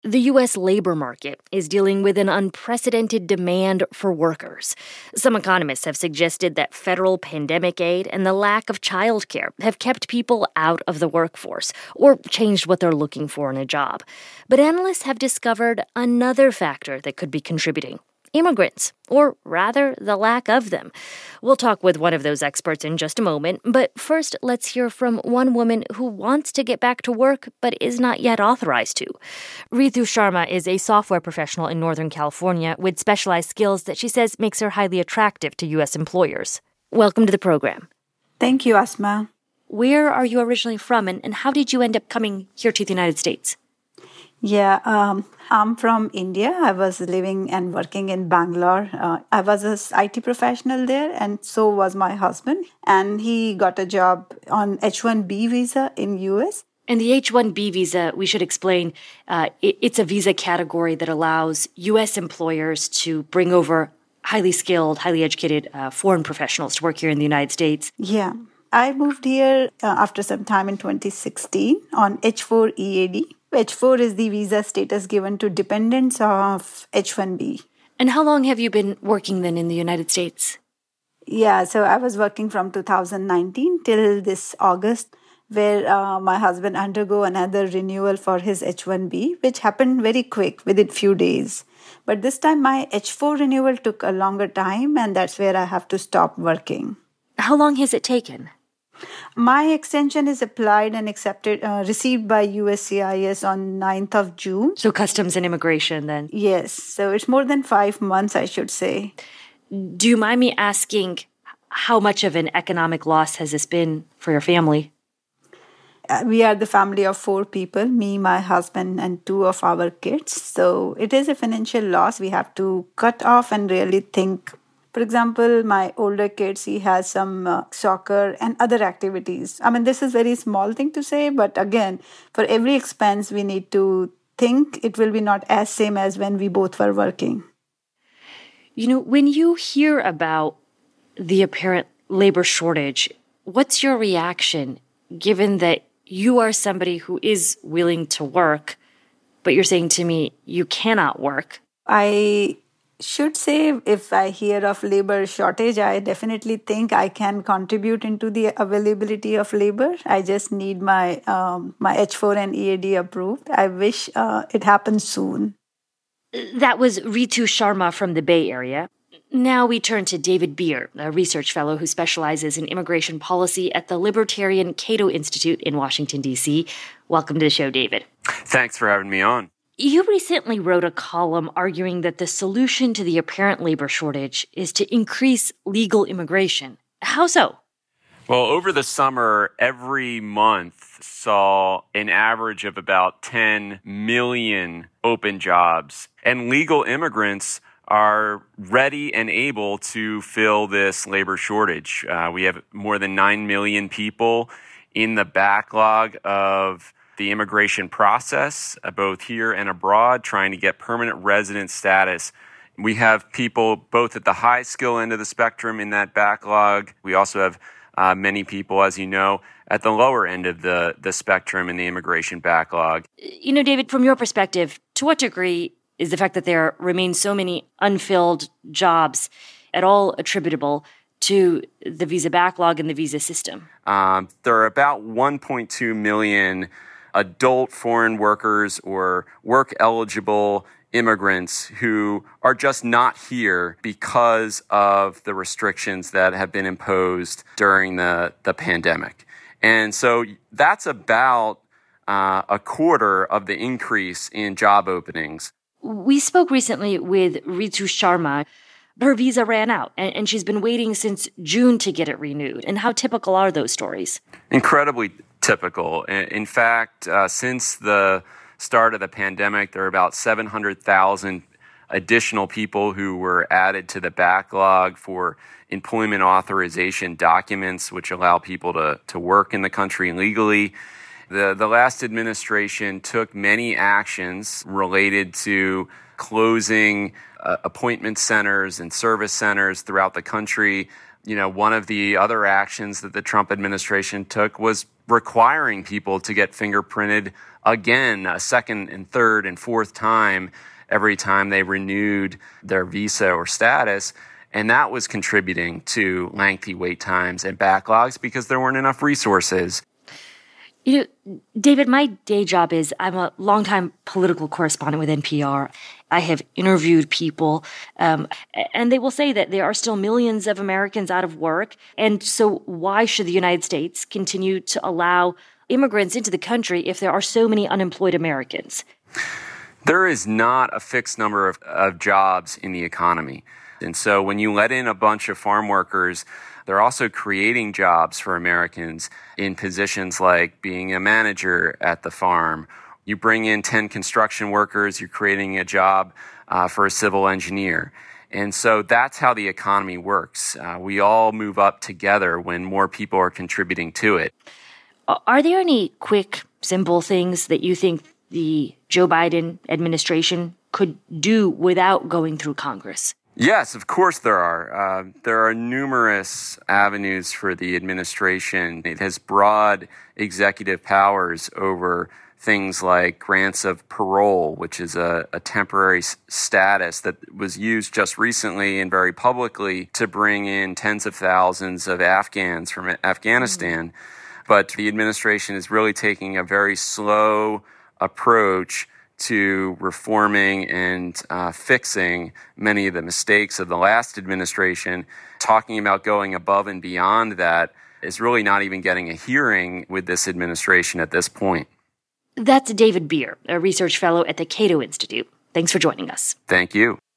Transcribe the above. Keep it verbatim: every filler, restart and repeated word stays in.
The U S labor market is dealing with an unprecedented demand for workers. Some economists have suggested that federal pandemic aid and the lack of childcare have kept people out of the workforce or changed what they're looking for in a job. But analysts have discovered another factor that could be contributing: immigrants, or rather, the lack of them. We'll talk with one of those experts in just a moment, but first, let's hear from one woman who wants to get back to work but is not yet authorized to. Ritu Sharma is a software professional in Northern California with specialized skills that she says makes her highly attractive to U S employers. Welcome to the program. Thank you, Asma. Where are you originally from, and, and how did you end up coming here to the United States? Yeah, um, I'm from India. I was living and working in Bangalore. Uh, I was an I T professional there, and so was my husband. And he got a job on H one B visa in U S. And the H one B visa, we should explain, uh, it, it's a visa category that allows U S employers to bring over highly skilled, highly educated uh, foreign professionals to work here in the United States. Yeah. I moved here uh, after some time in twenty sixteen on H four E A D. H four is the visa status given to dependents of H one B. And how long have you been working then in the United States? Yeah, so I was working from two thousand nineteen till this August, where uh, my husband undergo another renewal for his H one B, which happened very quick, within few days. But this time my H four renewal took a longer time, and that's where I have to stop working. How long has it taken? My extension is applied and accepted, uh, received by U S C I S on ninth of June. So Customs and Immigration then? Yes. So it's more than five months, I should say. Do you mind me asking how much of an economic loss has this been for your family? Uh, we are the family of four people, me, my husband, and two of our kids. So it is a financial loss. We have to cut off and really think. For example, my older kids, he has some uh, soccer and other activities. I mean, this is a very small thing to say, but again, for every expense, we need to think it will be not as same as when we both were working. You know, when you hear about the apparent labor shortage, what's your reaction, given that you are somebody who is willing to work, but you're saying to me, you cannot work? I should say, if I hear of labor shortage, I definitely think I can contribute into the availability of labor. I just need my um, my H four and E A D approved. I wish uh, it happens soon. That was Ritu Sharma from the Bay Area. Now we turn to David Bier, a research fellow who specializes in immigration policy at the Libertarian Cato Institute in Washington, D C. Welcome to the show, David. Thanks for having me on. You recently wrote a column arguing that the solution to the apparent labor shortage is to increase legal immigration. How so? Well, over the summer, every month saw an average of about ten million open jobs. And legal immigrants are ready and able to fill this labor shortage. Uh, we have more than nine million people in the backlog of the immigration process, uh, both here and abroad, trying to get permanent resident status. We have people both at the high skill end of the spectrum in that backlog. We also have uh, many people, as you know, at the lower end of the, the spectrum in the immigration backlog. You know, David, from your perspective, to what degree is the fact that there remain so many unfilled jobs at all attributable to the visa backlog and the visa system? Um, there are about one point two million adult foreign workers or work-eligible immigrants who are just not here because of the restrictions that have been imposed during the, the pandemic. And so that's about uh, a quarter of the increase in job openings. We spoke recently with Ritu Sharma. Her visa ran out, and, and she's been waiting since June to get it renewed. And how typical are those stories? Incredibly typical. In fact, uh, since the start of the pandemic, there are about seven hundred thousand additional people who were added to the backlog for employment authorization documents, which allow people to, to work in the country legally. The, the last administration took many actions related to closing uh, appointment centers and service centers throughout the country. You know, one of the other actions that the Trump administration took was requiring people to get fingerprinted again a second and third and fourth time every time they renewed their visa or status. And that was contributing to lengthy wait times and backlogs because there weren't enough resources. You know, David, my day job is I'm a longtime political correspondent with N P R. I have interviewed people, um, and they will say that there are still millions of Americans out of work. And so why should the United States continue to allow immigrants into the country if there are so many unemployed Americans? There is not a fixed number of, of jobs in the economy. And so when you let in a bunch of farm workers, they're also creating jobs for Americans in positions like being a manager at the farm. You bring in ten construction workers, you're creating a job uh, for a civil engineer. And so that's how the economy works. Uh, we all move up together when more people are contributing to it. Are there any quick, simple things that you think the Joe Biden administration could do without going through Congress? Yes, of course there are. Uh, there are numerous avenues for the administration. It has broad executive powers over things like grants of parole, which is a, a temporary s- status that was used just recently and very publicly to bring in tens of thousands of Afghans from Afghanistan. Mm-hmm. But the administration is really taking a very slow approach to reforming and uh, fixing many of the mistakes of the last administration. Talking about going above and beyond that is really not even getting a hearing with this administration at this point. That's David Bier, a research fellow at the Cato Institute. Thanks for joining us. Thank you.